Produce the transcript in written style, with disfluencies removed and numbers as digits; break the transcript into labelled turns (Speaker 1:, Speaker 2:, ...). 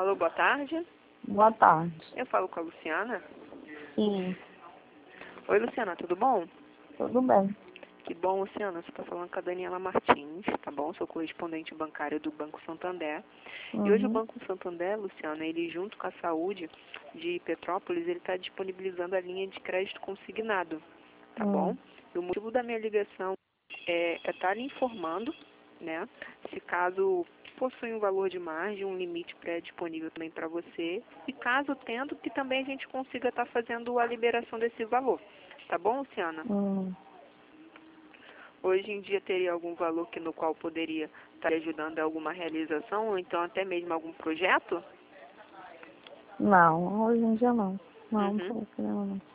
Speaker 1: Alô, boa tarde.
Speaker 2: Boa tarde.
Speaker 1: Eu falo com a Luciana.
Speaker 2: Sim,
Speaker 1: Oi, Luciana, tudo bom?
Speaker 2: tudo bem.
Speaker 1: Que bom, Luciana. Você está falando com a Daniela Martins, tá bom? Sou correspondente bancária do Banco Santander. E hoje o
Speaker 2: Uhum.
Speaker 1: Banco Santander, Luciana, ele junto com a Saúde de Petrópolis, ele está disponibilizando a linha de crédito consignado, tá bom? E o motivo da minha ligação é estar lhe informando, né, se caso possui um valor de margem, um limite pré-disponível também para você, e caso tendo, que também a gente consiga estar fazendo a liberação desse valor. Tá bom, Luciana? Hoje em dia teria algum valor que no qual poderia estar ajudando a alguma realização, ou então até mesmo algum projeto?
Speaker 2: Não, hoje em dia não. Não,
Speaker 1: Uhum.
Speaker 2: tô querendo não.